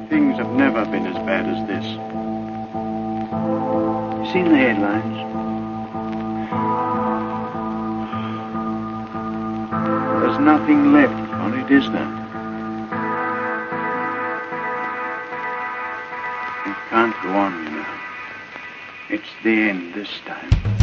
Things have never been as bad as this. You seen the headlines? There's nothing left on it, is there? It can't go on, you know. It's the end this time.